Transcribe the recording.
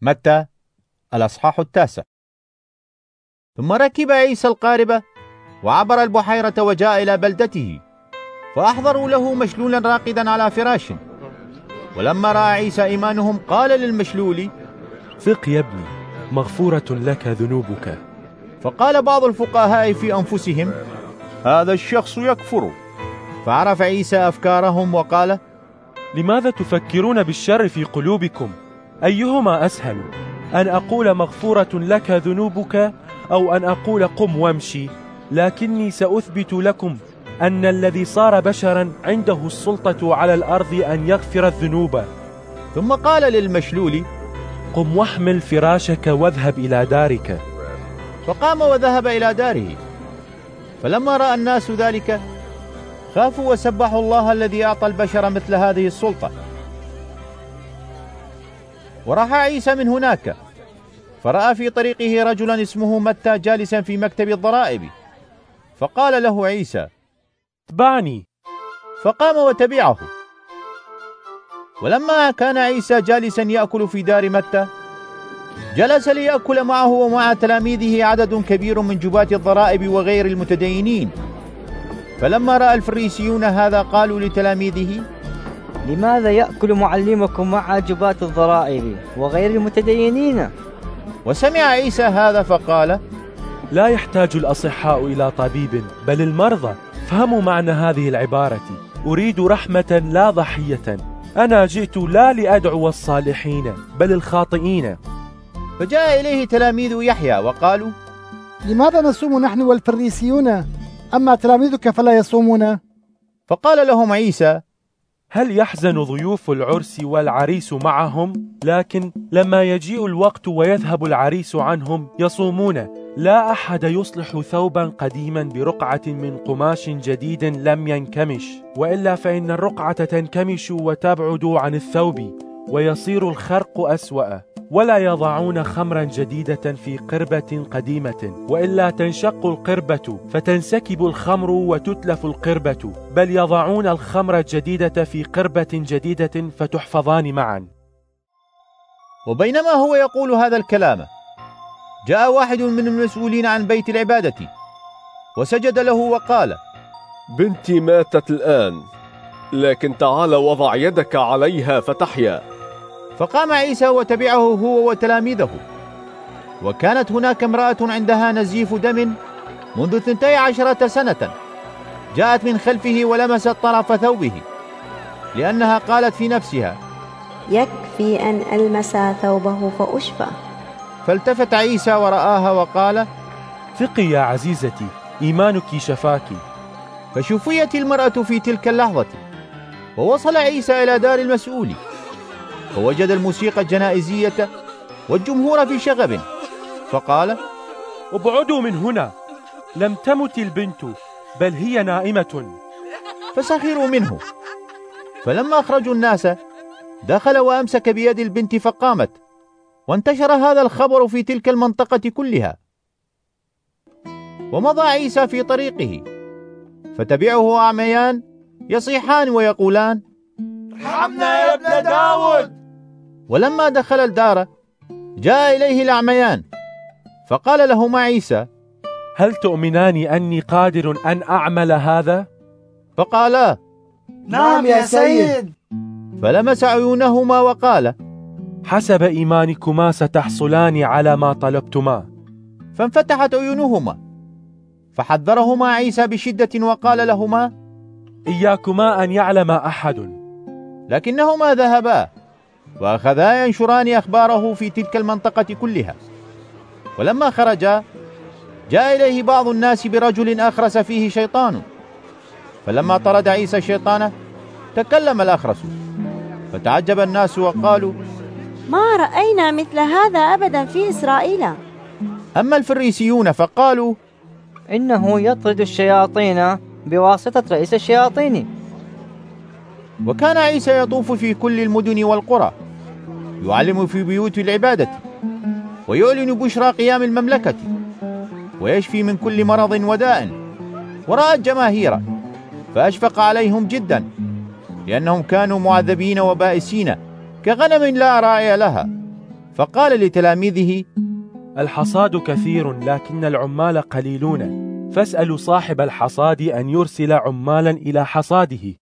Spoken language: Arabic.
متى الأصحاح 9. ثم ركب عيسى القاربة وعبر البحيرة وجاء إلى بلدته، فأحضروا له مشلولا راقدا على فراش. ولما رأى عيسى إيمانهم قال للمشلول: ثق يا ابني، مغفورة لك ذنوبك. فقال بعض الفقهاء في أنفسهم: هذا الشخص يكفر. فعرف عيسى أفكارهم وقال: لماذا تفكرون بالشر في قلوبكم؟ أيهما أسهل، أن أقول مغفورة لك ذنوبك، أو أن أقول قم وامشي؟ لكني سأثبت لكم أن الذي صار بشرا عنده السلطة على الأرض أن يغفر الذنوب. ثم قال للمشلول: قم واحمل فراشك واذهب إلى دارك. فقام وذهب إلى داره. فلما رأى الناس ذلك خافوا وسبحوا الله الذي أعطى البشر مثل هذه السلطة. وراح عيسى من هناك، فرأى في طريقه رجلا اسمه متى جالسا في مكتب الضرائب، فقال له عيسى: اتبعني. فقام وتبعه. ولما كان عيسى جالسا يأكل في دار متى، جلس ليأكل معه ومع تلاميذه عدد كبير من جباة الضرائب وغير المتدينين. فلما رأى الفريسيون هذا قالوا لتلاميذه: لماذا يأكل معلمكم مع جباة الضرائب وغير المتدينين؟ وسمع عيسى هذا فقال: لا يحتاج الأصحاء إلى طبيب بل المرضى. فهموا معنى هذه العبارة: أريد رحمة لا ضحية. أنا جئت لا لأدعو الصالحين بل الخاطئين. فجاء إليه تلاميذ يحيى وقالوا: لماذا نصوم نحن والفريسيون، أما تلاميذك فلا يصومون؟ فقال لهم عيسى: هل يحزن ضيوف العرس والعريس معهم؟ لكن لما يجيء الوقت ويذهب العريس عنهم يصومون. لا أحد يصلح ثوبا قديما برقعة من قماش جديد لم ينكمش، وإلا فإن الرقعة تنكمش وتبعد عن الثوب ويصير الخرق أسوأ. ولا يضعون خمرا جديدة في قربة قديمة، وإلا تنشق القربة فتنسكب الخمر وتتلف القربة، بل يضعون الخمر الجديدة في قربة جديدة فتحفظان معا. وبينما هو يقول هذا الكلام، جاء واحد من المسؤولين عن بيت العبادة وسجد له وقال: بنتي ماتت الآن، لكن تعال وضع يدك عليها فتحيا. فقام عيسى وتبعه هو وتلاميذه. وكانت هناك امرأة عندها نزيف دم منذ 12 سنة، جاءت من خلفه ولمست طرف ثوبه، لأنها قالت في نفسها: يكفي أن ألمس ثوبه فأشفى. فالتفت عيسى ورآها وقال: ثقي يا عزيزتي، إيمانك شفاك. فشفيت المرأة في تلك اللحظة. ووصل عيسى إلى دار المسؤول، فوجد الموسيقى الجنائزية والجمهور في شغب، فقال: ابعدوا من هنا، لم تمت البنت بل هي نائمة. فسخروا منه. فلما أخرجوا الناس دخل وأمسك بيد البنت فقامت، وانتشر هذا الخبر في تلك المنطقة كلها. ومضى عيسى في طريقه، فتبعه أعميان يصيحان ويقولان: ارحمنا يا ابن داود. ولما دخل الدار جاء إليه الأعميان، فقال لهما عيسى: هل تؤمنان أني قادر أن أعمل هذا؟ فقالا: نعم يا سيد. فلمس عيونهما وقال: حسب إيمانكما ستحصلان على ما طلبتما. فانفتحت عيونهما. فحذرهما عيسى بشدة وقال لهما: إياكما أن يعلم أحد. لكنهما ذهبا وأخذا ينشران أخباره في تلك المنطقة كلها. ولما خرجا جاء إليه بعض الناس برجل أخرس فيه شيطان، فلما طرد عيسى الشيطان تكلم الأخرس، فتعجب الناس وقالوا: ما رأينا مثل هذا أبدا في إسرائيل. أما الفريسيون فقالوا: إنه يطرد الشياطين بواسطة رئيس الشياطين. وكان عيسى يطوف في كل المدن والقرى يعلم في بيوت العبادة، ويعلن بشرى قيام المملكة، ويشفي من كل مرض وداء. ورأى الجماهير فأشفق عليهم جدا، لأنهم كانوا معذبين وبائسين كغنم لا راعي لها. فقال لتلاميذه: الحصاد كثير لكن العمال قليلون، فاسألوا صاحب الحصاد أن يرسل عمالا إلى حصاده.